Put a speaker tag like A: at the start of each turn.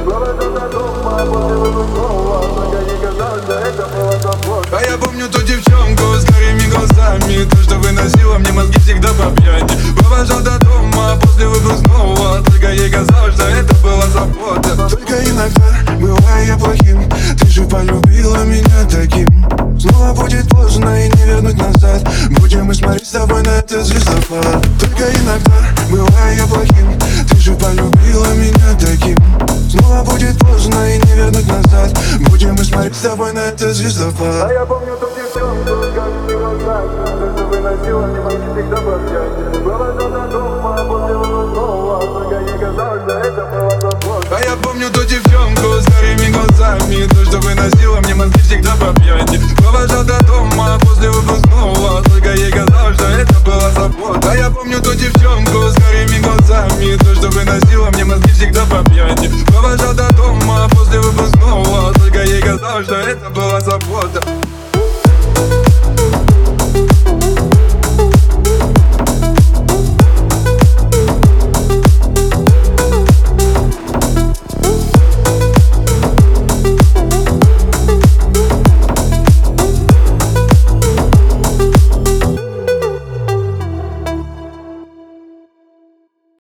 A: А я помню ту девчонку с карими глазами, то, что выносила мне мозги всегда по пьяни. Провожал до дома после выпускного, только ей казалось, что это была забота.
B: Только иногда бываю я плохим, ты же полюбила меня таким. Снова будет поздно и не вернуть назад, будем мы смотреть с тобой на этот звездопад. Только иногда бываю я плохим, ты же полюбила меня таким. Снова будет поздно и не вернуть назад, будем мы смотреть с тобой на этот звездопад.
C: А я помню ту девчонку с карими глазами, то, что выносила мне мозги всегда по пьяни. Провожал до дома после выпускного, только ей казалось, что это была забота.
A: А я помню ту девчонку с карими глазами, то, что выносила мне мозги всегда по пьяни. Провожал до дома после выпускного, только ей казалось, что это была забота. А я помню ту девчонку с карими глазами, то, что выносила